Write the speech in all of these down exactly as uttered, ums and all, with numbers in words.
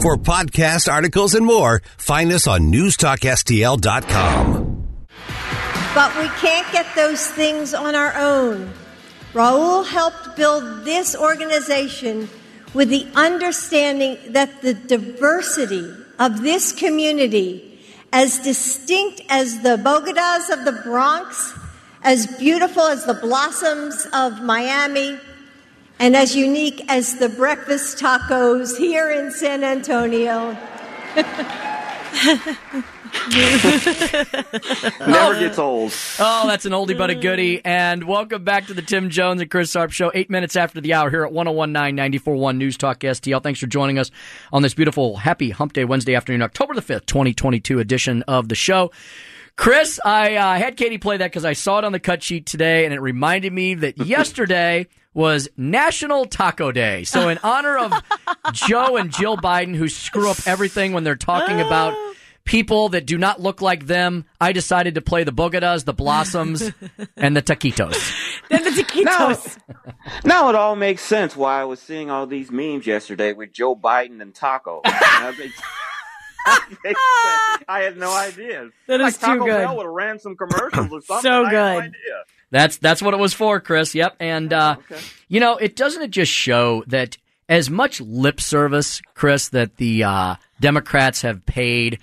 For podcast articles and more, find us on news talk S T L dot com. But we can't get those things on our own. Raul helped build this organization with the understanding that the diversity of this community, as distinct as the Bogotas of the Bronx, as beautiful as the blossoms of Miami, and as unique as the breakfast tacos here in San Antonio. Never gets old. Oh, that's an oldie but a goodie. And welcome back to the Tim Jones and Chris Harp Show, eight minutes after the hour here at one oh one nine, ninety-four point one News Talk S T L. Thanks for joining us on this beautiful, happy Hump Day Wednesday afternoon, October the fifth, twenty twenty-two edition of the show. Chris, I uh, had Katie play that because I saw it on the cut sheet today, and it reminded me that yesterday was National Taco Day. So in honor of Joe and Jill Biden, who screw up everything when they're talking about people that do not look like them, I decided to play the Bogotas, the Blossoms, and the Taquitos. Then the Taquitos. Now, now it all makes sense why I was seeing all these memes yesterday with Joe Biden and Taco. I had no idea. That like is Taco too good. Bell would have ran some commercials or something. So I good. had no idea. That's that's what it was for, Chris. Yep. And, uh, Oh, okay. you know, it doesn't it just show that as much lip service, Chris, that the uh, Democrats have paid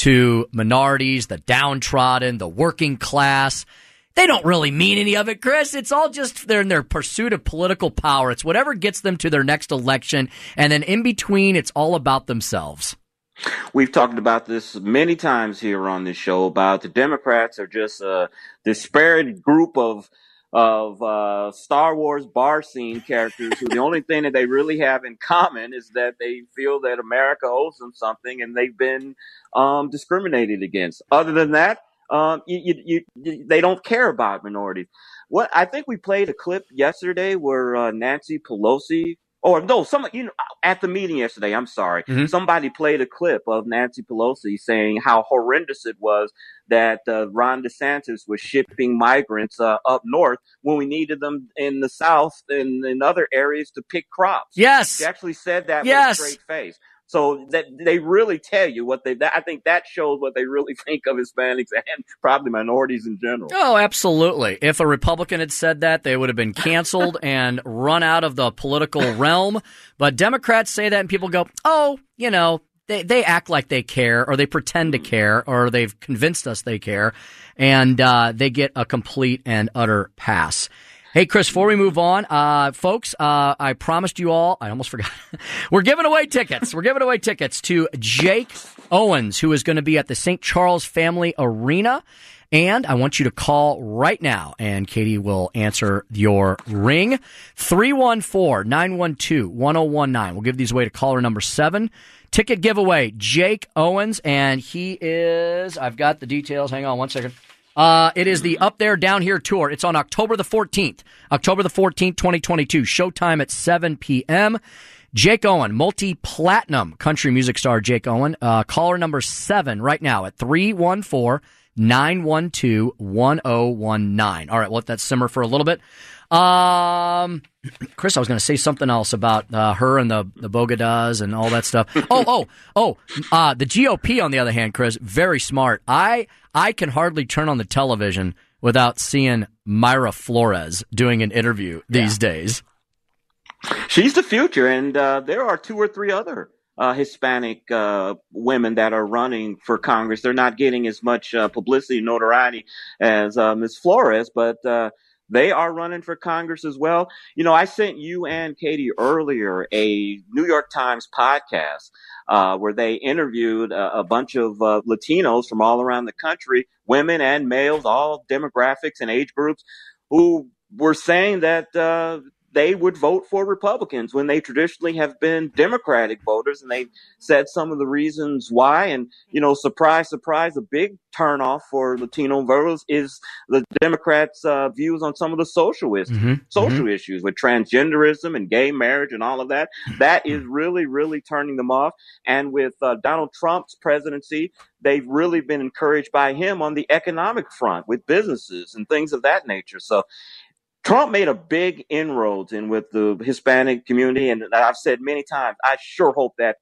to minorities, the downtrodden, the working class, they don't really mean any of it, Chris. It's all just they're in their pursuit of political power. It's whatever gets them to their next election. And then in between, it's all about themselves. We've talked about this many times here on this show about the Democrats are just a disparate group of of uh, Star Wars bar scene characters who the only thing that they really have in common is that they feel that America owes them something and they've been um, discriminated against. Other than that, um, you, you, you, they don't care about minorities. What I think we played a clip yesterday where uh, Nancy Pelosi Or no, some you know at the meeting yesterday. I'm sorry. Mm-hmm. Somebody played a clip of Nancy Pelosi saying how horrendous it was that uh, Ron DeSantis was shipping migrants uh, up north when we needed them in the south and in other areas to pick crops. Yes, she actually said that yes. with a straight face. So that they really tell you what they. That, I think that shows what they really think of Hispanics and probably minorities in general. Oh, absolutely. If a Republican had said that, they would have been canceled and run out of the political realm. But Democrats say that, and people go, "Oh, you know, they they act like they care, or they pretend to care, or they've convinced us they care," and uh, they get a complete and utter pass. Hey, Chris, before we move on, uh, folks, uh, I promised you all, I almost forgot, we're giving away tickets. We're giving away tickets to Jake Owens, who is going to be at the Saint Charles Family Arena. And I want you to call right now, and Katie will answer your ring. three one four, nine one two, one oh one nine. We'll give these away to caller number seven. Ticket giveaway, Jake Owens, and he is, I've got the details. Hang on one second. Uh, it is the Up There, Down Here tour. It's on October the fourteenth. October the fourteenth, twenty twenty-two. Showtime at seven p.m. Jake Owen, multi-platinum country music star Jake Owen. Uh, caller number seven right now at three one four, nine one two, one oh one nine. All right, we'll let that simmer for a little bit. Um, Chris, I was going to say something else about uh, her and the, the Bogotas and all that stuff. Oh, oh, oh, uh, the G O P, on the other hand, Chris, very smart. I I can hardly turn on the television without seeing Mayra Flores doing an interview these yeah. days. She's the future, and uh, there are two or three other uh, Hispanic uh, women that are running for Congress. They're not getting as much uh, publicity, notoriety as uh, Miz Flores, but uh, they are running for Congress as well. You know, I sent you and Katie earlier a New York Times podcast uh, where they interviewed a, a bunch of uh, Latinos from all around the country, women and males, all demographics and age groups, who were saying that uh, they would vote for Republicans when they traditionally have been Democratic voters. And they said some of the reasons why. And, you know, surprise, surprise, a big turnoff for Latino voters is the Democrats' uh, views on some of the social, is- Mm-hmm. social Mm-hmm. issues with transgenderism and gay marriage and all of that. That is really, really turning them off. And with uh, Donald Trump's presidency, they've really been encouraged by him on the economic front with businesses and things of that nature. So Trump made a big inroads in with the Hispanic community, and I've said many times, I sure hope that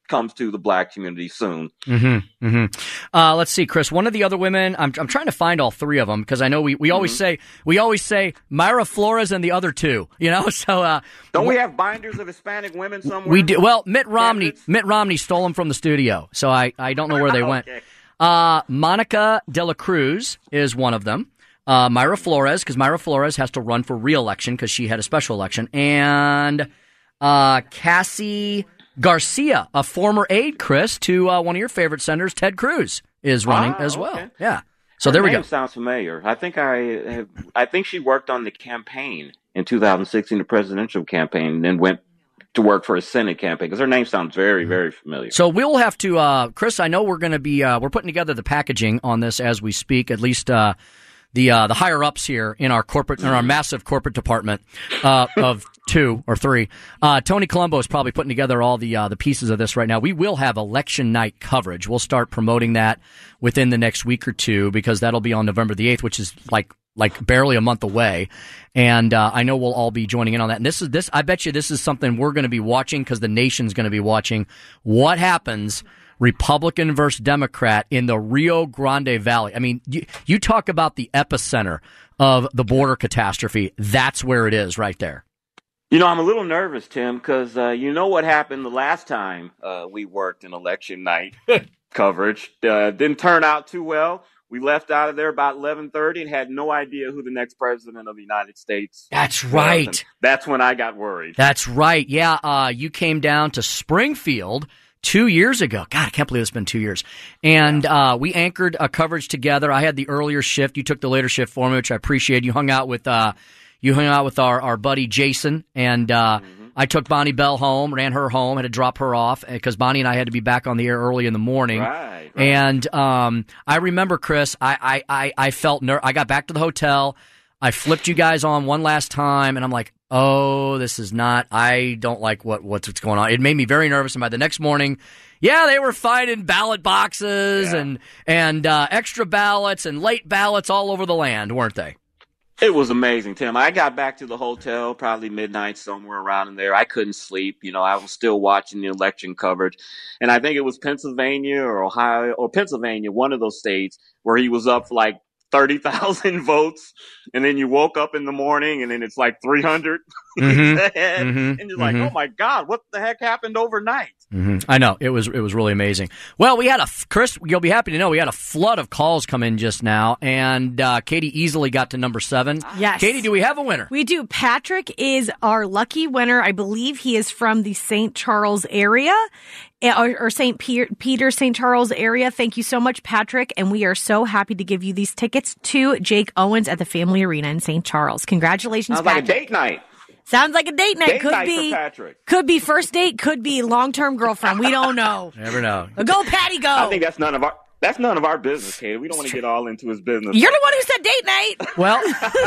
comes to the black community soon. Mm-hmm, mm-hmm. Uh, let's see, Chris. One of the other women, I'm I'm trying to find all three of them because I know we, we always mm-hmm. say we always say Mayra Flores and the other two. You know, so uh, don't we have binders of Hispanic women somewhere? We do. Well, Mitt Romney Candidates? Mitt Romney stole them from the studio, so I, I don't know where they went. Okay. Uh, Monica De La Cruz is one of them. Uh, Mayra Flores, because Mayra Flores has to run for re-election because she had a special election, and uh, Cassie Garcia, a former aide, Chris, to uh, one of your favorite senators, Ted Cruz, is running ah, as well. Okay. Yeah. So Her there we name go. Sounds familiar. I think I have, I think she worked on the campaign in two thousand sixteen, the presidential campaign, and then went to work for a Senate campaign because her name sounds very, very familiar. So we'll have to, uh, Chris, I know we're going to be, uh, we're putting together the packaging on this as we speak, at least, uh, the, uh, the higher ups here in our corporate, in our massive corporate department, uh, of two or three. Uh, Tony Colombo is probably putting together all the, uh, the pieces of this right now. We will have election night coverage. We'll start promoting that within the next week or two because that'll be on November the eighth, which is like, like barely a month away. And, uh, I know we'll all be joining in on that. And this is, this, I bet you this is something we're going to be watching because the nation's going to be watching what happens Republican versus Democrat in the Rio Grande Valley. I mean, you, you talk about the epicenter of the border catastrophe. That's where it is right there. You know, I'm a little nervous, Tim, because uh, you know what happened the last time uh, we worked in election night coverage. Uh, didn't turn out too well. We left out of there about eleven thirty and had no idea who the next president of the United States That's was. right. And that's when I got worried. That's right. Yeah, uh, you came down to Springfield two years ago. God, I can't believe it's been two years. And uh, we anchored a coverage together. I had the earlier shift. You took the later shift for me, which I appreciate. You hung out with uh, you hung out with our, our buddy Jason, and uh, mm-hmm. I took Bonnie Bell home, ran her home, had to drop her off because Bonnie and I had to be back on the air early in the morning. Right, right. And um, I remember, Chris, I I, I, I felt ner- I got back to the hotel. I flipped you guys on one last time, and I'm like, oh, this is not, I don't like what what's, what's going on. It made me very nervous. And by the next morning, yeah, they were finding ballot boxes yeah. and, and uh, extra ballots and late ballots all over the land, weren't they? It was amazing, Tim. I got back to the hotel probably midnight, somewhere around in there. I couldn't sleep. You know, I was still watching the election coverage. And I think it was Pennsylvania or Ohio or Pennsylvania, one of those states where he was up for like thirty thousand votes. And then you woke up in the morning and then it's like three hundred. Mm-hmm. and mm-hmm. you're like, mm-hmm. oh my God, what the heck happened overnight? Mm-hmm. I know. It was it was really amazing. Well, we had a, Chris, you'll be happy to know we had a flood of calls come in just now, and uh, Katie easily got to number seven. Yes. Katie, do we have a winner? We do. Patrick is our lucky winner. I believe he is from the Saint Charles area. Or, or Saint Peter, Saint Charles area. Thank you so much, Patrick. And we are so happy to give you these tickets to Jake Owens at the Family Arena in Saint Charles. Congratulations, Sounds Patrick. like a date night. Sounds like a date night. Date could night be for Patrick. Could be first date. Could be long-term girlfriend. We don't know. Never know. Go, Patty, go. I think that's none of our. That's none of our business, Katie. We don't want to get all into his business. You're the one who said date night. Well,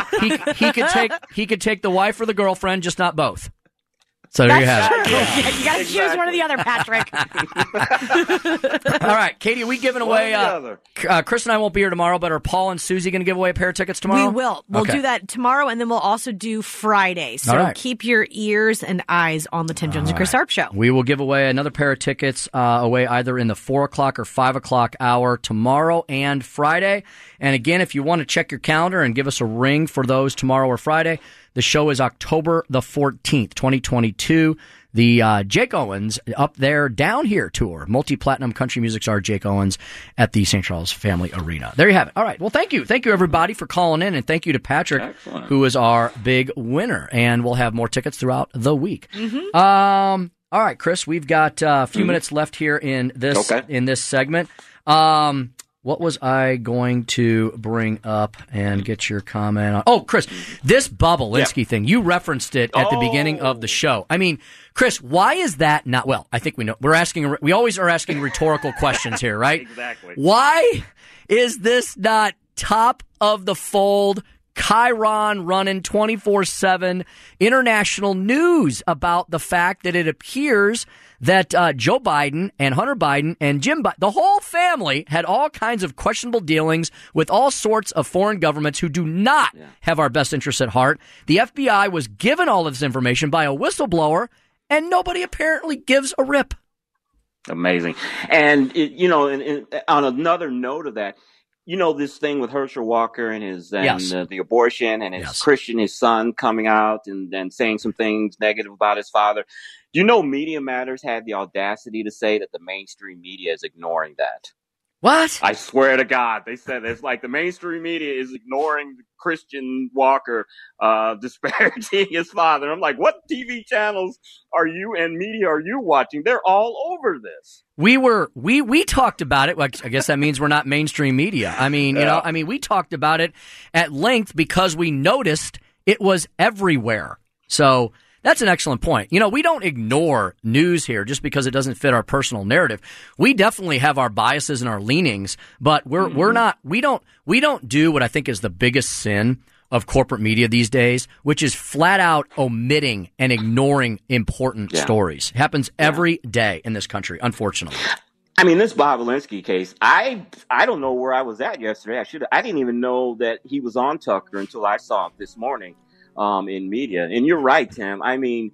he he could take he could take the wife or the girlfriend, just not both. So there That's you have true. it. Yeah, you got to Exactly. choose one or the other, Patrick. All right, Katie, are we giving away? One or the Uh, other. uh, Chris and I won't be here tomorrow, but are Paul and Susie going to give away a pair of tickets tomorrow? We will. We'll Okay. do that tomorrow, and then we'll also do Friday. So All right. keep your ears and eyes on the Tim Jones and Chris Arp Show. We will give away another pair of tickets uh, away either in the four o'clock or five o'clock hour tomorrow and Friday. And again, if you want to check your calendar and give us a ring for those tomorrow or Friday, the show is October the fourteenth, twenty twenty-two. The uh, Jake Owens Up There, Down Here tour, multi-platinum country music star Jake Owens at the Saint Charles Family Arena. There you have it. All right. Well, thank you. Thank you, everybody, for calling in, and thank you to Patrick, Excellent. who is our big winner. And we'll have more tickets throughout the week. Mm-hmm. Um. All right, Chris, we've got uh, a few Mm-hmm. minutes left here in this Okay. in this segment. Um. What was I going to bring up and get your comment on? Oh, Chris, this Bob Alinsky thing, you referenced it at the beginning of the show. I mean, Chris, why is that not, well, I think we know, we're asking, we always are asking rhetorical questions here, right? Exactly. Why is this not top of the fold, Chiron running twenty-four seven international news about the fact that it appears that uh, Joe Biden and Hunter Biden and Jim Biden, the whole family, had all kinds of questionable dealings with all sorts of foreign governments who do not yeah. have our best interests at heart. The F B I was given all of this information by a whistleblower, and nobody apparently gives a rip. Amazing. And, it, you know, and, and on another note of that, you know, this thing with Herschel Walker and his and Yes. uh, the abortion and his Yes. Christian, his son coming out and, and saying some things negative about his father. Do you know Media Matters had the audacity to say that the mainstream media is ignoring that? What? I swear to God, they said it's like the mainstream media is ignoring Christian Walker, uh, disparaging his father. I'm like, what T V channels are you and media are you watching? They're all over this. We were we we talked about it. Well, I guess that means we're not mainstream media. I mean, you Yeah. know, I mean, we talked about it at length because we noticed it was everywhere. So that's an excellent point. You know, we don't ignore news here just because it doesn't fit our personal narrative. We definitely have our biases and our leanings, but we're mm-hmm. we're not we don't we don't do what I think is the biggest sin of corporate media these days, which is flat out omitting and ignoring important yeah. stories. It happens Yeah. every day in this country, unfortunately. I mean, this Bob Alinsky case, I I don't know where I was at yesterday. I should I didn't even know that he was on Tucker until I saw it this morning. Um, in media. And you're right, Tim. I mean,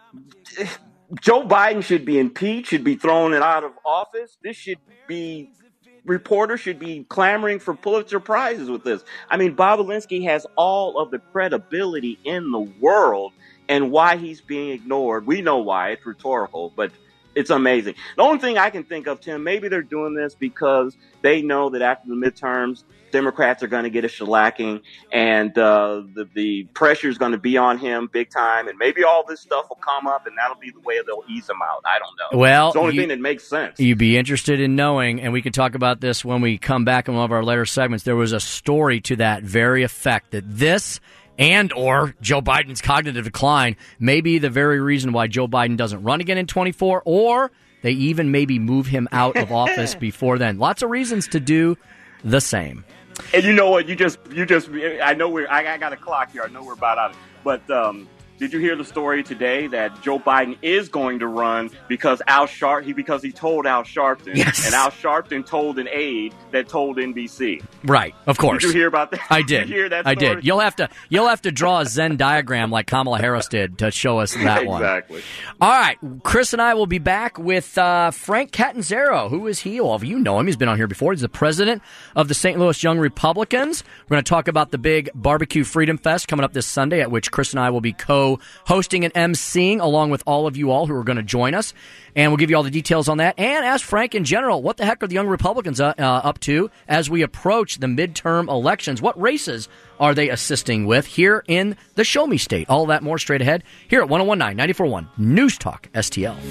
Joe Biden should be impeached, should be thrown out of office. This should be, reporters should be clamoring for Pulitzer Prizes with this. I mean, Bob Alinsky has all of the credibility in the world, and why he's being ignored, we know why. It's rhetorical, but it's amazing. The only thing I can think of, Tim, maybe they're doing this because they know that after the midterms, Democrats are going to get a shellacking, and uh, the, the pressure is going to be on him big time, and maybe all this stuff will come up, and that'll be the way they'll ease him out. I don't know. Well, it's the only you, thing that makes sense. You'd be interested in knowing, and we can talk about this when we come back in one of our later segments. There was a story to that very effect that this and or Joe Biden's cognitive decline may be the very reason why Joe Biden doesn't run again in twenty-four, or they even maybe move him out of office before then. Lots of reasons to do the same. And you know what? You just, you just. I know we're. I, I got a clock here. I know we're about out. But um, did you hear the story today that Joe Biden is going to run because Al Sharp? He because he told Al Sharpton, yes. and Al Sharpton told an aide that told N B C. Right, of course. Did you hear about that? I did. Did you hear that story? I did. You'll have to. You'll have to draw a Venn diagram like Kamala Harris did to show us that one. Exactly. All right, Chris and I will be back with uh, Frank Catanzaro. Who is he? Well, you know him. He's been on here before. He's the president of the Saint Louis Young Republicans. We're going to talk about the big Barbecue Freedom Fest coming up this Sunday, at which Chris and I will be co-hosting and emceeing, along with all of you all who are going to join us. And we'll give you all the details on that. And ask Frank in general, what the heck are the Young Republicans uh, uh, up to as we approach the midterm elections? What races are they assisting with here in the Show Me State? All of that more straight ahead here at one oh one nine, ninety-four point one News Talk S T L.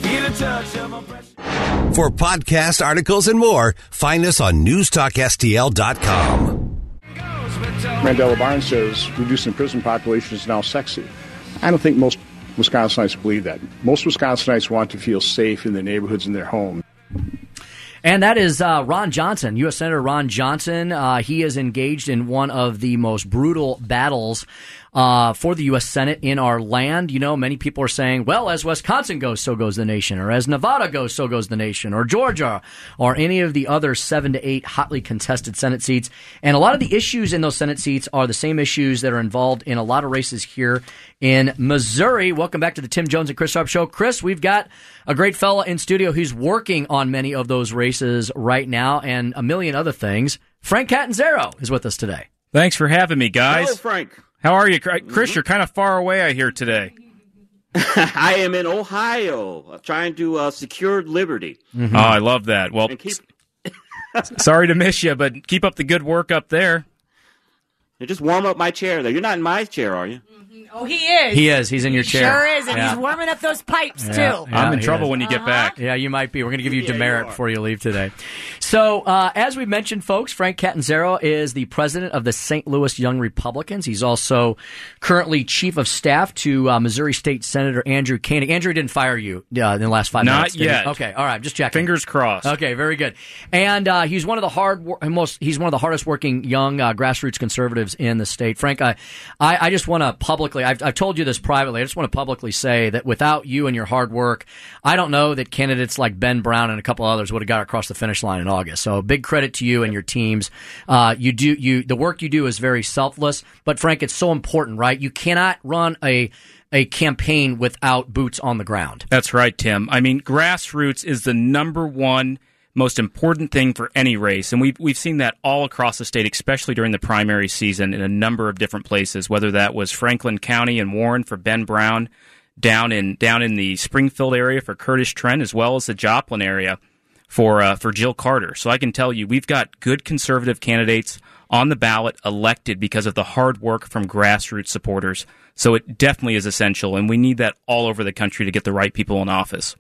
For podcasts, articles, and more, find us on news talk S T L dot com. Mandela Barnes says reducing prison population is now sexy. I don't think most Wisconsinites believe that. Most Wisconsinites want to feel safe in their neighborhoods and their homes. And that is uh, Ron Johnson, U S Senator Ron Johnson. Uh, he is engaged in one of the most brutal battles uh, for the U S Senate in our land. You know, many people are saying, well, as Wisconsin goes, so goes the nation, or as Nevada goes, so goes the nation, or Georgia, or any of the other seven to eight hotly contested Senate seats. And a lot of the issues in those Senate seats are the same issues that are involved in a lot of races here in Missouri. Welcome back to the Tim Jones and Chris Sharp Show. Chris, we've got a great fella in studio who's working on many of those races right now and a million other things. Frank Catanzaro is with us today. Thanks for having me, guys. Hello, Frank. How are you, Chris? Mm-hmm. You're kind of far away, I hear, today. I am in Ohio, trying to uh, secure liberty. Mm-hmm. Oh, I love that. Well, keep... sorry to miss you, but keep up the good work up there. You just warm up my chair there. You're not in my chair, are you? Oh, he is. He is. He's in your chair. Sure is, and yeah. he's warming up those pipes, yeah. too. Yeah, I'm in trouble is. when you get uh-huh. back. Yeah, you might be. We're going to give you yeah, demerit you before you leave today. So, uh, as we mentioned, folks, Frank Catanzaro is the president of the Saint Louis Young Republicans. He's also currently chief of staff to uh, Missouri State Senator Andrew Koenig. Andrew didn't fire you uh, in the last five Not minutes. Not yet. Okay, all right, just checking. Fingers crossed. Okay, very good. And uh, he's one of the hard, most he's one of the hardest working young uh, grassroots conservatives in the state. Frank, I, I, I just want to publicly, I've, I've told you this privately. I just want to publicly say that without you and your hard work, I don't know that candidates like Ben Brown and a couple others would have got across the finish line in August. So big credit to you and your teams. Uh, you do you the work you do is very selfless, but Frank, it's so important, right? You cannot run a a campaign without boots on the ground. That's right, Tim. I mean, grassroots is the number one most important thing for any race, and we've we've seen that all across the state, especially during the primary season in a number of different places. Whether that was Franklin County and Warren for Ben Brown, down in down in the Springfield area for Curtis Trent, as well as the Joplin area for uh, for Jill Carter. So I can tell you, we've got good conservative candidates on the ballot elected because of the hard work from grassroots supporters. So it definitely is essential, and we need that all over the country to get the right people in office.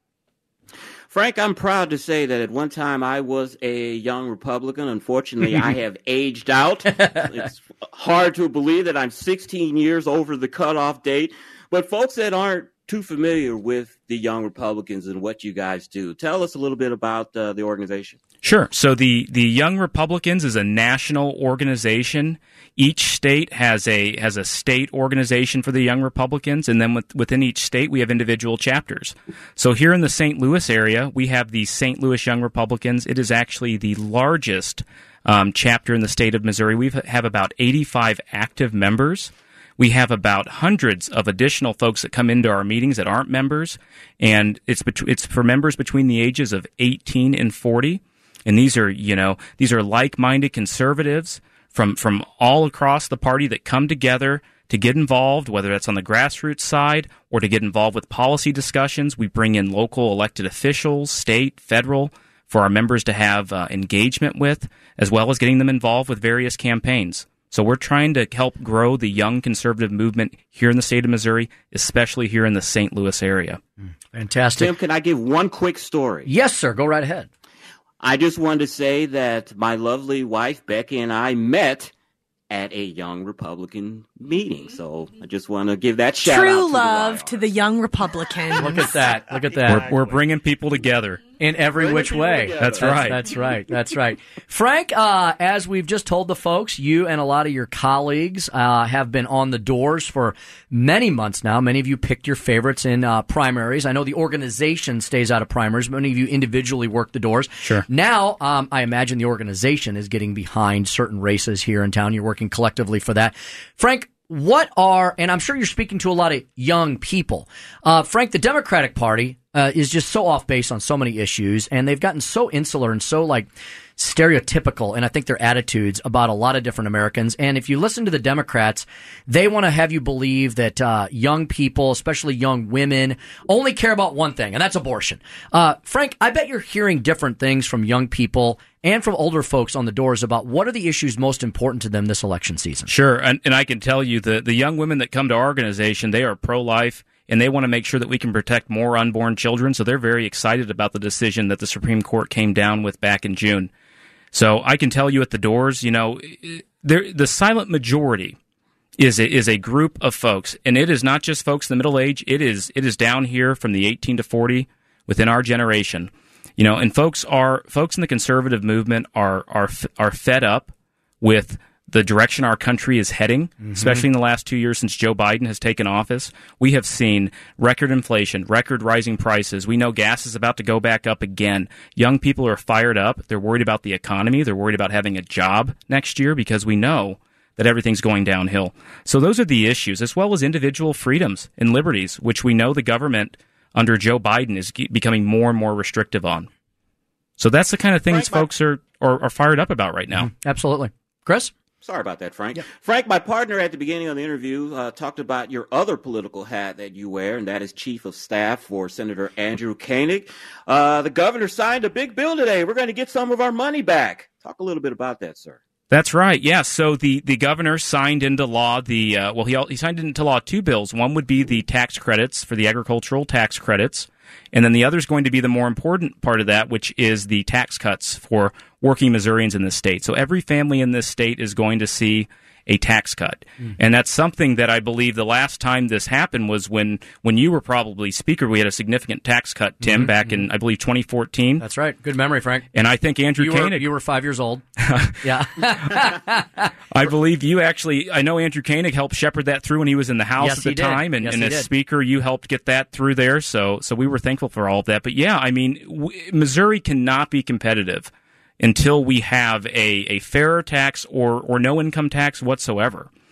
Frank, I'm proud to say that at one time I was a young Republican. Unfortunately, I have aged out. It's hard to believe that I'm sixteen years over the cutoff date. But folks that aren't too familiar with the Young Republicans and what you guys do, tell us a little bit about uh, the organization. Sure. So the, the Young Republicans is a national organization. Each state has a has a state organization for the Young Republicans, and then with, within each state we have individual chapters. So here in the Saint Louis area, we have the Saint Louis Young Republicans. It is actually the largest um, chapter in the state of Missouri. We have about eighty-five active members. We have about hundreds of additional folks that come into our meetings that aren't members, and it's bet- it's for members between the ages of eighteen and forty. And these are, you know, these are like-minded conservatives from from all across the party that come together to get involved, whether that's on the grassroots side or to get involved with policy discussions. We bring in local elected officials, state, federal, for our members to have uh, engagement with, as well as getting them involved with various campaigns. So we're trying to help grow the young conservative movement here in the state of Missouri, especially here in the Saint Louis area. Fantastic. Tim, can I give one quick story? Yes, sir. Go right ahead. I just wanted to say that my lovely wife, Becky, and I met at a Young Republican meeting. So I just want to give that shout out. True to love the to the Young Republicans. Look at that. Look at that. We're, we're bringing people together. In every Bring which people way. together. That's right. That's right. That's right. Frank, uh, as we've just told the folks, you and a lot of your colleagues uh, have been on the doors for many months now. Many of you picked your favorites in uh, primaries. I know the organization stays out of primaries. Many of you individually work the doors. Sure. Now, um, I imagine the organization is getting behind certain races here in town. You're working collectively for that. Frank, what are, and I'm sure you're speaking to a lot of young people. Uh, Frank, the Democratic Party uh, is just so off base on so many issues, and they've gotten so insular and so like stereotypical, and I think their attitudes about a lot of different Americans. And if you listen to the Democrats, they want to have you believe that uh, young people, especially young women, only care about one thing, and that's abortion. Uh, Frank, I bet you're hearing different things from young people and from older folks on the doors about what are the issues most important to them this election season. Sure, and, and I can tell you the, the young women that come to our organization, they are pro-life, and they want to make sure that we can protect more unborn children, so they're very excited about the decision that the Supreme Court came down with back in June. So I can tell you at the doors, you know, there, the silent majority is a, is a group of folks, and it is not just folks in the middle age, it is it is down here from the eighteen to forty within our generation. You know, and folks are folks in the conservative movement are are are fed up with the direction our country is heading, mm-hmm. especially in the last two years since Joe Biden has taken office. We have seen record inflation, record rising prices. We know gas is about to go back up again. Young people are fired up. They're worried about the economy. They're worried about having a job next year because we know that everything's going downhill. So those are the issues, as well as individual freedoms and liberties, which we know the government under Joe Biden is becoming more and more restrictive on. So that's the kind of things Frank, folks are, are, are fired up about right now. Mm-hmm. Absolutely. Chris? Sorry about that, Frank. Yep. Frank, my partner at the beginning of the interview uh, talked about your other political hat that you wear, and that is Chief of Staff for Senator Andrew Koenig. Uh, the governor signed a big bill today. We're going to get some of our money back. Talk a little bit about that, sir. That's right. Yeah. So the, the governor signed into law the uh, well, he he signed into law two bills. One would be the tax credits for the agricultural tax credits, and then the other is going to be the more important part of that, which is the tax cuts for working Missourians in this state. So every family in this state is going to see a tax cut. Mm. And that's something that I believe the last time this happened was when, when you were probably Speaker. We had a significant tax cut, Tim, mm-hmm. back in, I believe, twenty fourteen. That's right. Good memory, Frank. And I think Andrew you Koenig... Were, you were five years old. Yeah. I believe you actually... I know Andrew Koenig helped shepherd that through when he was in the House yes, at the he time. Did. And, yes, and as did. Speaker, you helped get that through there. So, so we were thankful for all of that. But yeah, I mean, w- Missouri cannot be competitive until we have a, a fairer tax or, or no income tax whatsoever.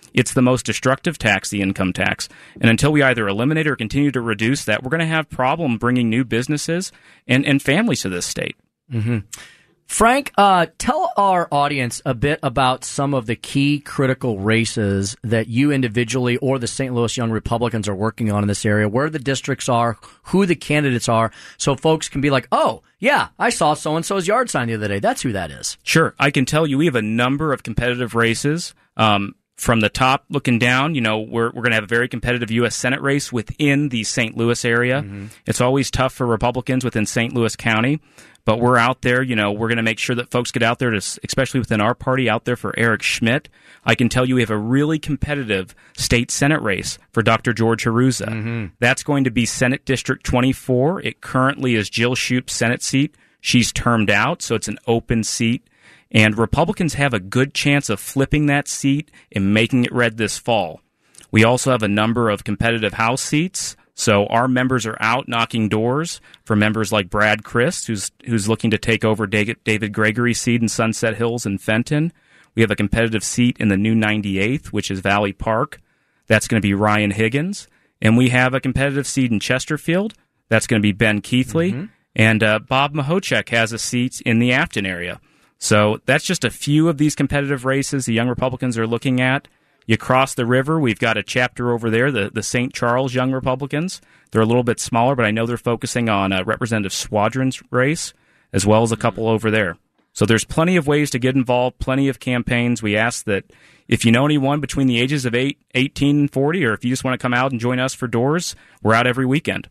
It's the most destructive tax, the income tax. And until we either eliminate or continue to reduce that, we're going to have problem bringing new businesses and, and families to this state. Mm-hmm. Frank, uh, tell our audience a bit about some of the key critical races that you individually or the Saint Louis Young Republicans are working on in this area, where the districts are, who the candidates are, so folks can be like, oh, yeah, I saw so-and-so's yard sign the other day. That's who that is. Sure. I can tell you we have a number of competitive races. Um, from the top looking down, you know, we're, we're going to have a very competitive U S Senate race within the Saint Louis area. Mm-hmm. It's always tough for Republicans within Saint Louis County. But we're out there, you know, we're going to make sure that folks get out there, to, especially within our party, out there for Eric Schmidt. I can tell you we have a really competitive state Senate race for Doctor George Haruza. Mm-hmm. That's going to be Senate District twenty-four. It currently is Jill Shoup's Senate seat. She's termed out, so it's an open seat. And Republicans have a good chance of flipping that seat and making it red this fall. We also have a number of competitive House seats. So our members are out knocking doors for members like Brad Christ, who's who's looking to take over David Gregory's seat in Sunset Hills and Fenton. We have a competitive seat in the new ninety-eighth, which is Valley Park. That's going to be Ryan Higgins. And we have a competitive seat in Chesterfield. That's going to be Ben Keithley. Mm-hmm. And uh, Bob Mahochek has a seat in the Afton area. So that's just a few of these competitive races the Young Republicans are looking at. You cross the river, we've got a chapter over there, the, the Saint Charles Young Republicans. They're a little bit smaller, but I know they're focusing on a Representative Swadron's race, as well as a couple over there. So there's plenty of ways to get involved, plenty of campaigns. We ask that if you know anyone between the ages of eight, eighteen and forty, or if you just want to come out and join us for doors, we're out every weekend.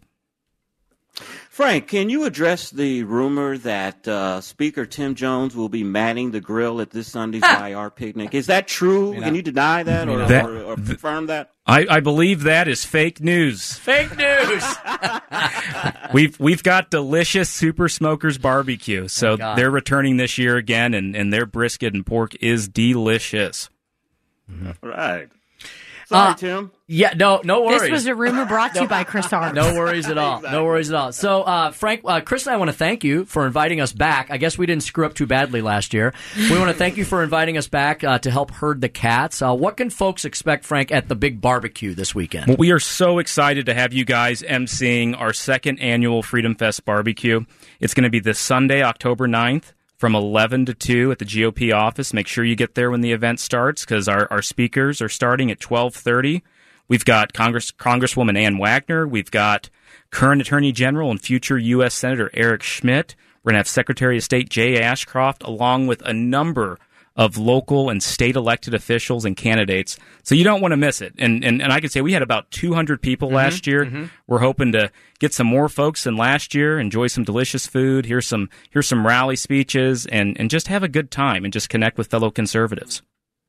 Frank, can you address the rumor that uh, Speaker Tim Jones will be manning the grill at this Sunday's Y R picnic? Is that true? Can you deny that or, that, or, or confirm that? I, I believe that is fake news. Fake news. we've we've got delicious Super Smokers barbecue, so oh they're returning this year again, and, and their brisket and pork is delicious. Mm-hmm. Right. Sorry, uh, Tim. Yeah, no, no worries. This was a rumor brought to you by Chris Arms. No worries at all. Exactly. No worries at all. So, uh, Frank, uh, Chris and I want to thank you for inviting us back. I guess we didn't screw up too badly last year. We want to thank you for inviting us back uh, to help herd the cats. Uh, what can folks expect, Frank, at the big barbecue this weekend? Well, we are so excited to have you guys emceeing our second annual Freedom Fest barbecue. It's going to be this Sunday, October ninth. From eleven to two at the G O P office. Make sure you get there when the event starts, because our, our speakers are starting at twelve thirty. We've got Congress Congresswoman Ann Wagner. We've got current Attorney General and future U S Senator Eric Schmidt. We're going to have Secretary of State Jay Ashcroft, along with a number of local and state elected officials and candidates. So you don't want to miss it. And and, and I can say we had about two hundred people mm-hmm, last year. Mm-hmm. We're hoping to get some more folks than last year, enjoy some delicious food, hear some hear some rally speeches, and, and just have a good time and just connect with fellow conservatives.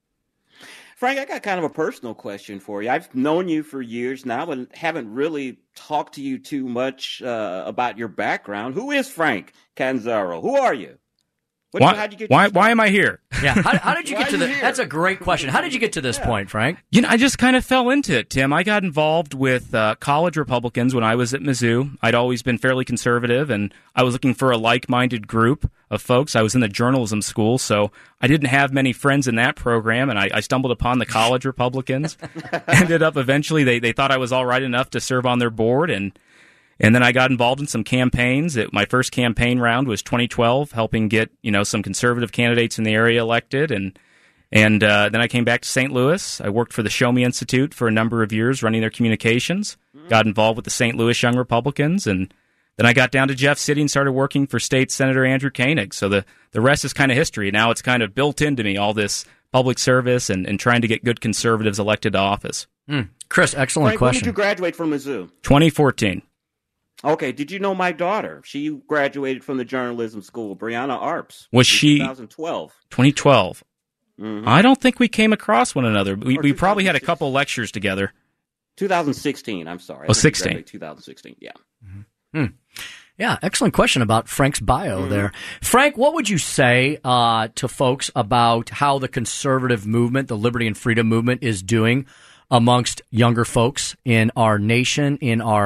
Frank, I got kind of a personal question for you. I've known you for years now, but haven't really talked to you too much uh, about your background. Who is Frank Canzaro? Who are you? What, why, how'd you get why, why am I here? Yeah, how, how did you get to the? That's a great question. How did you get to this yeah. point, Frank? You know, I just kind of fell into it, Tim. I got involved with uh, college Republicans when I was at Mizzou. I'd always been fairly conservative, and I was looking for a like-minded group of folks. I was in the journalism school, so I didn't have many friends in that program, and I, I stumbled upon the college Republicans. Ended up eventually, they, they thought I was all right enough to serve on their board, and And then I got involved in some campaigns. It, my first campaign round was twenty twelve, helping get you know some conservative candidates in the area elected. And and uh, then I came back to Saint Louis. I worked for the Show Me Institute for a number of years, running their communications. Got involved with the Saint Louis Young Republicans. And then I got down to Jeff City and started working for State Senator Andrew Koenig. So the, the rest is kind of history. Now it's kind of built into me, all this public service and, and trying to get good conservatives elected to office. Mm. Chris, excellent Frank, question. When did you graduate from Mizzou? twenty fourteen. Okay, did you know my daughter? She graduated from the journalism school, Brianna Arps. Was she? twenty twelve. twenty twelve. Mm-hmm. I don't think we came across one another. We, we probably had a couple lectures together. twenty sixteen, I'm sorry. Oh, sixteen. twenty sixteen, yeah. Mm-hmm. Hmm. Yeah, excellent question about Frank's bio mm-hmm. there. Frank, what would you say uh, to folks about how the conservative movement, the liberty and freedom movement, is doing amongst younger folks in our nation, in our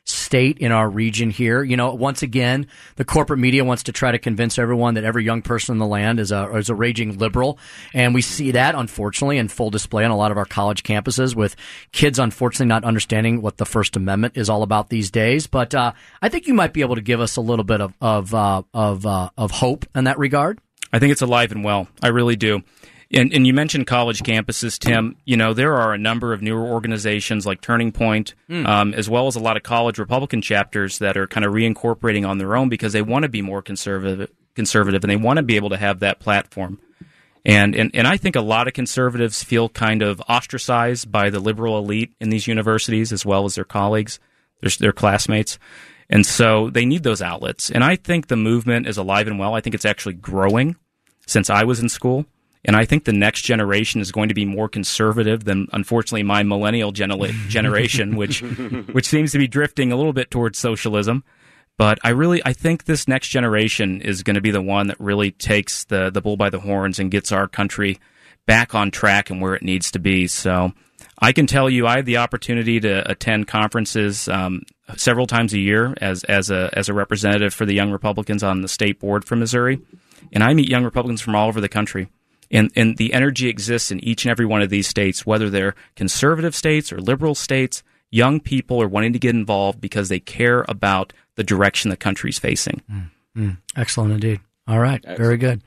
state in our region here. You know, once again, the corporate media wants to try to convince everyone that every young person in the land is a is a raging liberal, and we see that, unfortunately, in full display on a lot of our college campuses, with kids unfortunately not understanding what the First Amendment is all about these days. But uh, I think you might be able to give us a little bit of of uh, of uh, of hope in that regard. I think it's alive and well. I really do. And, and you mentioned college campuses, Tim. You know, there are a number of newer organizations like Turning Point, mm. um, as well as a lot of college Republican chapters that are kind of reincorporating on their own because they want to be more conservative, conservative, and they want to be able to have that platform. And, and and I think a lot of conservatives feel kind of ostracized by the liberal elite in these universities, as well as their colleagues, their, their classmates. And so they need those outlets. And I think the movement is alive and well. I think it's actually growing since I was in school. And I think the next generation is going to be more conservative than, unfortunately, my millennial genera- generation, which which seems to be drifting a little bit towards socialism. But I really, I think this next generation is going to be the one that really takes the, the bull by the horns and gets our country back on track and where it needs to be. So I can tell you, I have the opportunity to attend conferences um, several times a year as as a as a representative for the Young Republicans on the state board for Missouri, and I meet young Republicans from all over the country. And, and the energy exists in each and every one of these states, whether they're conservative states or liberal states. Young people are wanting to get involved because they care about the direction the country's facing. Mm, mm, excellent indeed. All right. Excellent. Very good.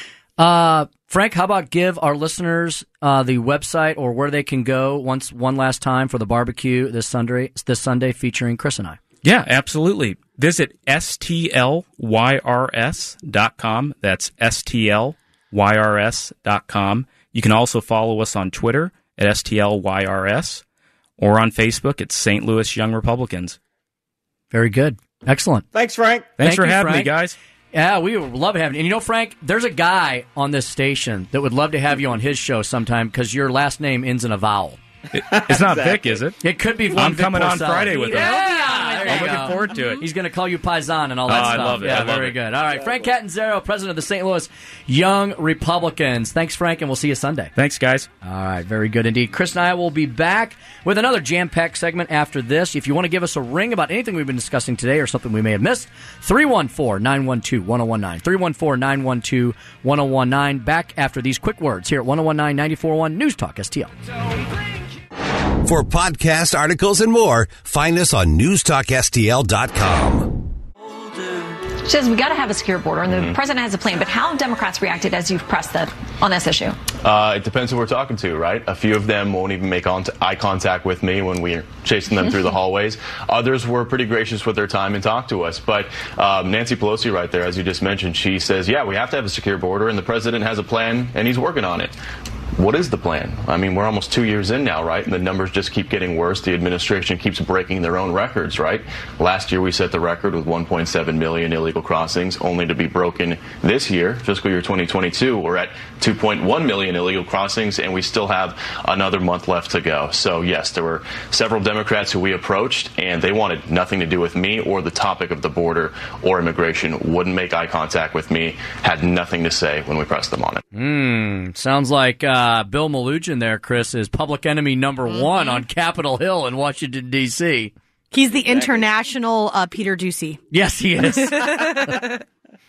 Uh, Frank, how about give our listeners uh, the website or where they can go once one last time for the barbecue this Sunday, this Sunday featuring Chris and I? Yeah, absolutely. Visit S T L Y R S dot com. That's S T L Y R S dot com. You can also follow us on Twitter at S T L Y R S or on Facebook at Saint Louis Young Republicans. Very good. Excellent. Thanks, Frank. Thanks Thank for you, having Frank. me, guys. Yeah, we would love having you. And you know, Frank, there's a guy on this station that would love to have you on his show sometime because your last name ends in a vowel. It, it's not Vic, is it? It could be. One I'm Vic coming Porcel. on Friday with him. Yeah, I'm looking forward to it. He's going to call you Paisan and all that oh, stuff. I love it. Yeah, I love very it. good. All right, Frank Catanzaro, president of the Saint Louis Young Republicans. Thanks, Frank, and we'll see you Sunday. Thanks, guys. All right, very good indeed. Chris and I will be back with another jam-packed segment after this. If you want to give us a ring about anything we've been discussing today or something we may have missed, three one four, nine one two, one oh one nine. three one four, nine one two, one oh one nine. Back after these quick words here at one oh one nine, ninety-four point one News Talk S T L. For podcast articles and more, find us on news talk S T L dot com. She says we got to have a secure border, and the mm-hmm. president has a plan. But how have Democrats reacted as you've pressed that on this issue? Uh, it depends who we're talking to, right? A few of them won't even make on- eye contact with me when we're chasing them through the hallways. Others were pretty gracious with their time and talked to us. But um, Nancy Pelosi right there, as you just mentioned, she says, yeah, we have to have a secure border, and the president has a plan, and he's working on it. What is the plan? I mean, we're almost two years in now, right? And the numbers just keep getting worse. The administration keeps breaking their own records, right? Last year we set the record with one point seven million illegal crossings, only to be broken this year, fiscal year twenty twenty-two. We're at two point one million illegal crossings, and we still have another month left to go. So, yes, there were several Democrats who we approached, and they wanted nothing to do with me or the topic of the border or immigration, wouldn't make eye contact with me, had nothing to say when we pressed them on it. Hmm, sounds like... Uh Uh, Bill Melugin there, Chris, is public enemy number mm-hmm. one on Capitol Hill in Washington, D C He's the international uh, Peter Doocy. Yes, he is. It's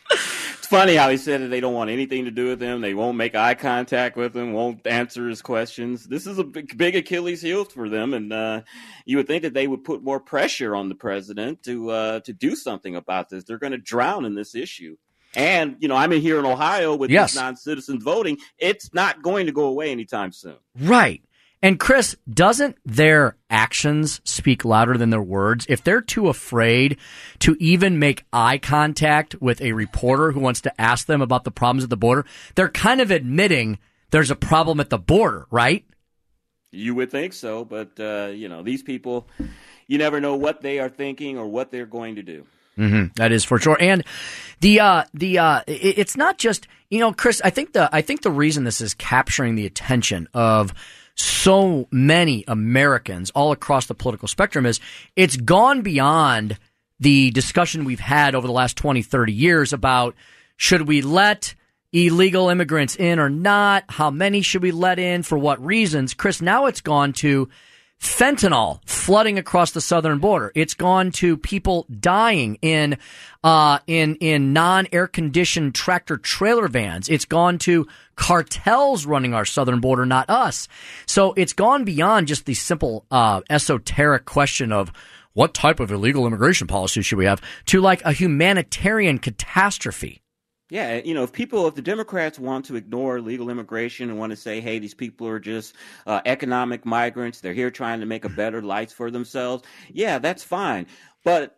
funny how he said that they don't want anything to do with him. They won't make eye contact with him, won't answer his questions. This is a big, big Achilles heel for them, and uh, you would think that they would put more pressure on the president to uh, to do something about this. They're going to drown in this issue. And, you know, I'm in here in Ohio with yes. this non-citizen voting. It's not going to go away anytime soon. Right. And, Chris, doesn't their actions speak louder than their words? If they're too afraid to even make eye contact with a reporter who wants to ask them about the problems at the border, they're kind of admitting there's a problem at the border, right? You would think so. But, uh, you know, these people, you never know what they are thinking or what they're going to do. Mm-hmm. That is for sure. And the uh, the uh, it, it's not just, you know, Chris, I think the I think the reason this is capturing the attention of so many Americans all across the political spectrum is it's gone beyond the discussion we've had over the last twenty, thirty years about should we let illegal immigrants in or not? How many should we let in? For what reasons? Chris, now it's gone to fentanyl flooding across the southern border. It's gone to people dying in uh, in in non-air conditioned tractor trailer vans. It's gone to cartels running our southern border, not us. So it's gone beyond just the simple uh, esoteric question of what type of illegal immigration policy should we have to like a humanitarian catastrophe. Yeah, you know, if people, if the Democrats want to ignore legal immigration and want to say, hey, these people are just uh, economic migrants, they're here trying to make a better life for themselves, yeah, that's fine. But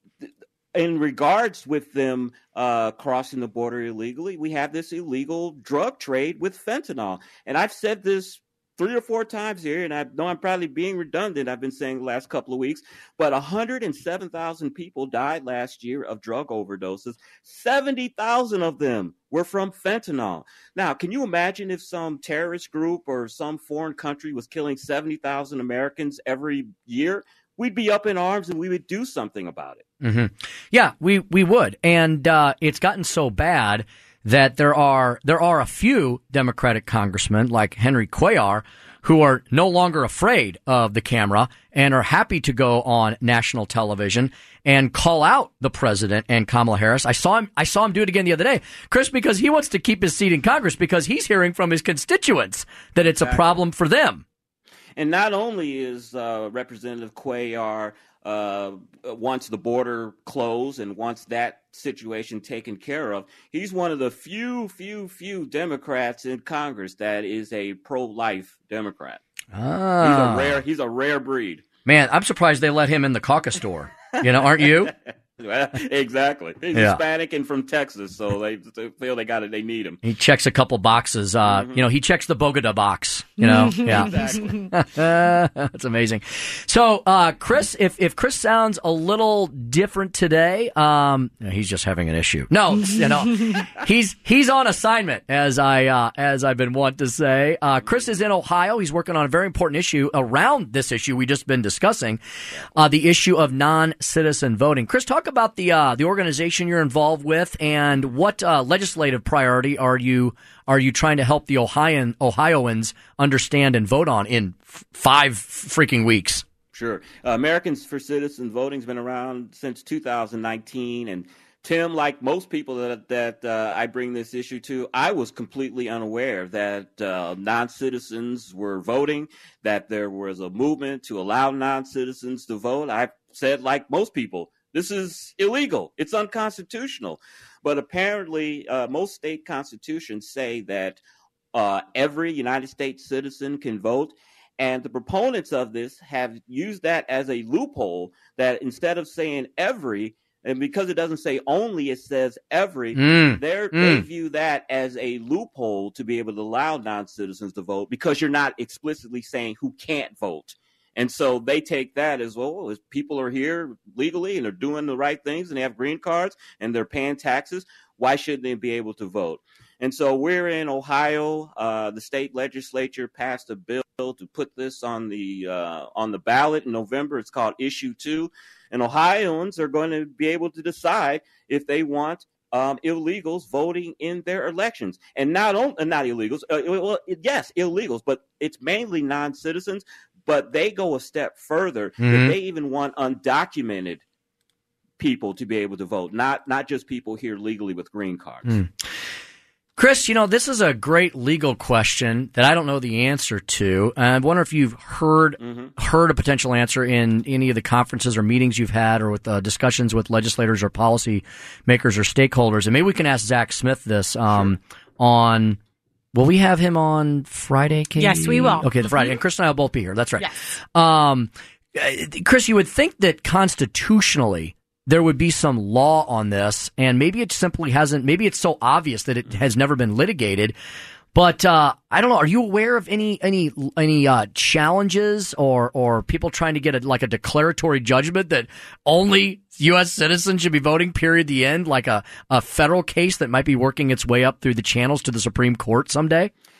in regards with them uh, crossing the border illegally, we have this illegal drug trade with fentanyl. And I've said this three or four times here, and I know I'm probably being redundant. I've been saying the last couple of weeks, but one hundred seven thousand people died last year of drug overdoses. seventy thousand of them were from fentanyl. Now, can you imagine if some terrorist group or some foreign country was killing seventy thousand Americans every year? We'd be up in arms and we would do something about it. Mm-hmm. Yeah, we, we would. And uh, it's gotten so bad that there are there are a few Democratic congressmen like Henry Cuellar who are no longer afraid of the camera and are happy to go on national television and call out the president and Kamala Harris. I saw him I saw him do it again the other day, Chris, because he wants to keep his seat in Congress because he's hearing from his constituents that it's exactly. a problem for them. And not only is uh, Representative Cuellar uh, wants the border closed and wants that situation taken care of, he's one of the few, few, few Democrats in Congress that is a pro-life Democrat. Ah. He's a rare, he's a rare breed. Man, I'm surprised they let him in the caucus door. You know, aren't you? Well, exactly. He's yeah. Hispanic and from Texas, so they, they feel they got it. They need him. He checks a couple boxes. Uh, mm-hmm. You know, he checks the Bogota box. You know, yeah, exactly. That's amazing. So, uh, Chris, if if Chris sounds a little different today, um, he's just having an issue. No, you know, he's he's on assignment, as I uh, as I've been wont to say. Uh, Chris is in Ohio. He's working on a very important issue around this issue we just been discussing, uh, the issue of non-citizen voting. Chris, talk about the uh, the organization you're involved with, and what uh, legislative priority are you are you trying to help the Ohioan Ohioans understand and vote on in f- five freaking weeks? Sure, uh, Americans for Citizen Voting has been around since two thousand nineteen, and Tim, like most people that that uh, I bring this issue to, I was completely unaware that uh, non-citizens were voting, that there was a movement to allow non-citizens to vote. I said, like most people, this is illegal. It's unconstitutional. But apparently, uh, most state constitutions say that uh, every United States citizen can vote. And the proponents of this have used that as a loophole, that instead of saying every, and because it doesn't say only, it says every, mm, mm. they view that as a loophole to be able to allow non-citizens to vote, because you're not explicitly saying who can't vote. And so they take that as, well, as people are here legally and they're doing the right things and they have green cards and they're paying taxes, why shouldn't they be able to vote? And so we're in Ohio. Uh, the state legislature passed a bill to put this on the uh, on the ballot in November. It's called Issue two. And Ohioans are going to be able to decide if they want um, illegals voting in their elections. And not only not illegals, uh, well, yes, illegals, but it's mainly non-citizens. But they go a step further. Mm-hmm. They even want undocumented people to be able to vote, not not just people here legally with green cards. Mm. Chris, you know, this is a great legal question that I don't know the answer to. I wonder if you've heard mm-hmm. heard a potential answer in any of the conferences or meetings you've had, or with uh, discussions with legislators or policy makers or stakeholders. And maybe we can ask Zach Smith this um, sure. on. Will we have him on Friday, Katie? Yes, we will. Okay, the Friday. And Chris and I will both be here. That's right. Yes. Um, Chris, you would think that constitutionally there would be some law on this, and maybe it simply hasn't, maybe it's so obvious that it has never been litigated. But uh, I don't know. Are you aware of any any any uh, challenges or or people trying to get a, like a declaratory judgment that only U S citizens should be voting? Period. The end. Like a, a federal case that might be working its way up through the channels to the Supreme Court someday.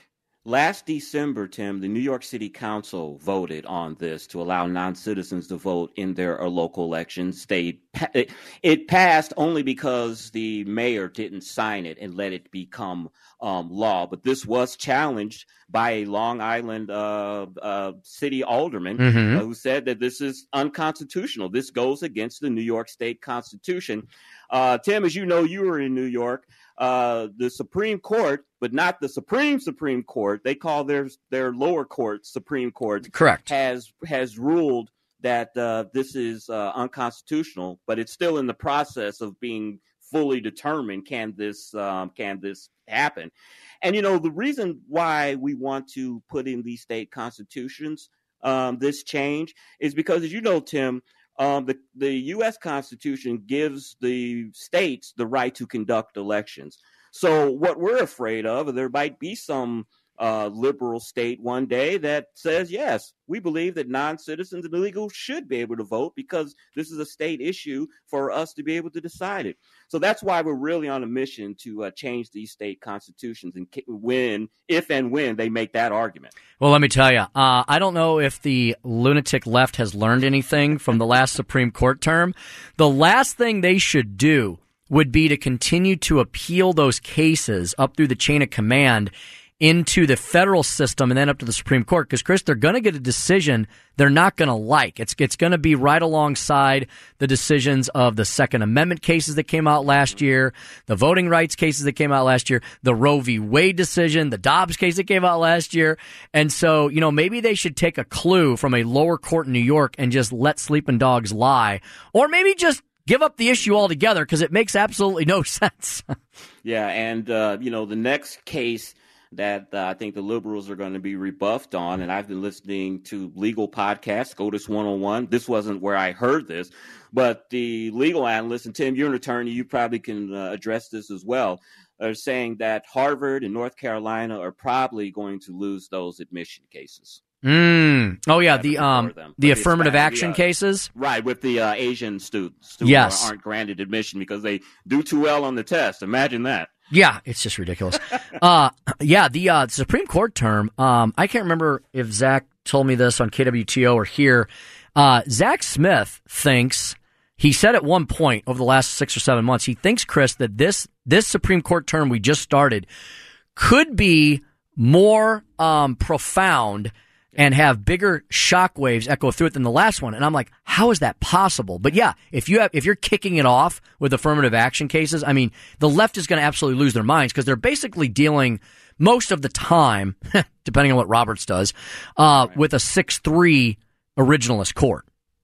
last December, Tim, the New York City Council voted on this to allow non-citizens to vote in their uh, local elections. They, it, it passed only because the mayor didn't sign it and let it become um, law. But this was challenged by a Long Island uh, uh, city alderman mm-hmm. uh, who said that this is unconstitutional. This goes against the New York State Constitution. Uh, Tim, as you know, you were in New York. Uh, the Supreme Court, but not the Supreme Supreme Court, they call their their lower court Supreme Court. Correct. Has has ruled that uh, this is uh, unconstitutional, but it's still in the process of being fully determined. Can this um, can this happen? And you know the reason why we want to put in these state constitutions um, this change is because, as you know, Tim. Um, the, the U S Constitution gives the states the right to conduct elections. So what we're afraid of, there might be some uh, liberal state one day that says, yes, we believe that non-citizens and illegals should be able to vote because this is a state issue for us to be able to decide it. So that's why we're really on a mission to uh, change these state constitutions and when, if and when they make that argument. Well, let me tell you, uh, I don't know if the lunatic left has learned anything from the last Supreme Court term. The last thing they should do would be to continue to appeal those cases up through the chain of command into the federal system and then up to the Supreme Court. Because, Chris, they're going to get a decision they're not going to like. It's it's going to be right alongside the decisions of the Second Amendment cases that came out last year, the voting rights cases that came out last year, the Roe v. Wade decision, the Dobbs case that came out last year. And so, you know, maybe they should take a clue from a lower court in New York and just let sleeping dogs lie. Or maybe just give up the issue altogether because it makes absolutely no sense. Yeah, and, uh, you know, the next case that uh, I think the liberals are going to be rebuffed on, and I've been listening to legal podcasts, SCOTUS one oh one. This wasn't where I heard this, but the legal analysts, and Tim, you're an attorney, you probably can uh, address this as well, are saying that Harvard and North Carolina are probably going to lose those admission cases. Mm. Oh, yeah, the um the but affirmative not, action the, uh, cases? Right, with the uh, Asian students who yes. aren't granted admission because they do too well on the test. Imagine that. Yeah, it's just ridiculous. uh, yeah, the uh, Supreme Court term, um, I can't remember if Zach told me this on K W T O or here. Uh, Zach Smith thinks, he said at one point over the last six or seven months, he thinks, Chris, that this this Supreme Court term we just started could be more um, profound and have bigger shockwaves echo through it than the last one. And I'm like, how is that possible? But yeah, if you have, if you're kicking it off with affirmative action cases, I mean, the left is going to absolutely lose their minds because they're basically dealing most of the time, depending on what Roberts does, uh, right. with a six three originalist court.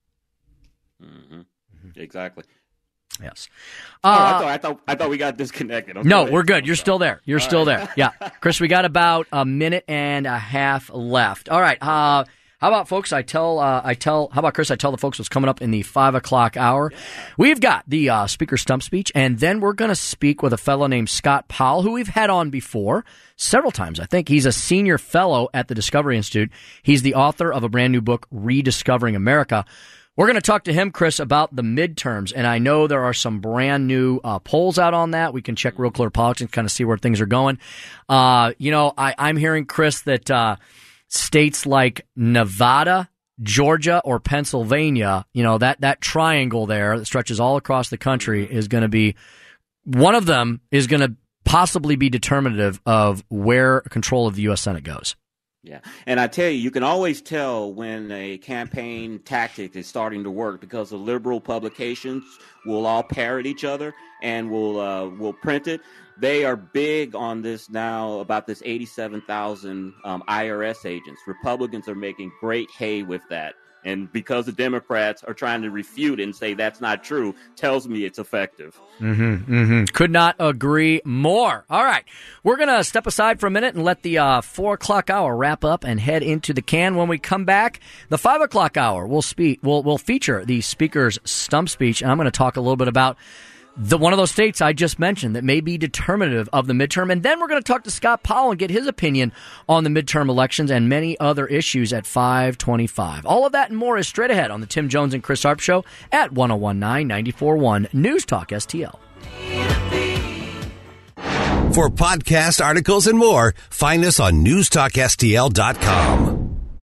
Mm-hmm. Exactly. Yes. Uh, oh, I thought I thought I thought we got disconnected. I'm no, sorry. we're good. You're still there. You're All still right. there. Yeah, Chris, we got about a minute and a half left. All right. Uh, how about folks? I tell. Uh, I tell. How about Chris? I tell the folks what's coming up in the five o'clock hour. Yeah. We've got the uh, speaker stump speech, and then we're going to speak with a fellow named Scott Powell, who we've had on before several times. I think he's a senior fellow at the Discovery Institute. He's the author of a brand new book, Rediscovering America. We're going to talk to him, Chris, about the midterms, and I know there are some brand new uh, polls out on that. We can check Real Clear Politics and kind of see where things are going. Uh, you know, I, I'm hearing, Chris, that uh, states like Nevada, Georgia, or Pennsylvania, you know, that, that triangle there that stretches all across the country is going to be, one of them is going to possibly be determinative of where control of the U S Senate goes. Yeah. And I tell you, you can always tell when a campaign tactic is starting to work because the liberal publications will all parrot each other and will uh, will print it. They are big on this now about this eighty-seven thousand um, I R S agents. Republicans are making great hay with that. And because the Democrats are trying to refute it and say that's not true, tells me it's effective. Mm-hmm, mm-hmm. Could not agree more. All right. We're going to step aside for a minute and let the uh, four o'clock hour wrap up and head into the can. When we come back, the five o'clock hour, we'll, speak, we'll, we'll feature the speaker's stump speech. And I'm going to talk a little bit about the one of those states I just mentioned that may be determinative of the midterm. And then we're going to talk to Scott Powell and get his opinion on the midterm elections and many other issues at five twenty-five. All of that and more is straight ahead on the Tim Jones and Chris Harp Show at one oh one nine, ninety-four point one News Talk S T L. For podcast articles and more, find us on news talk S T L dot com.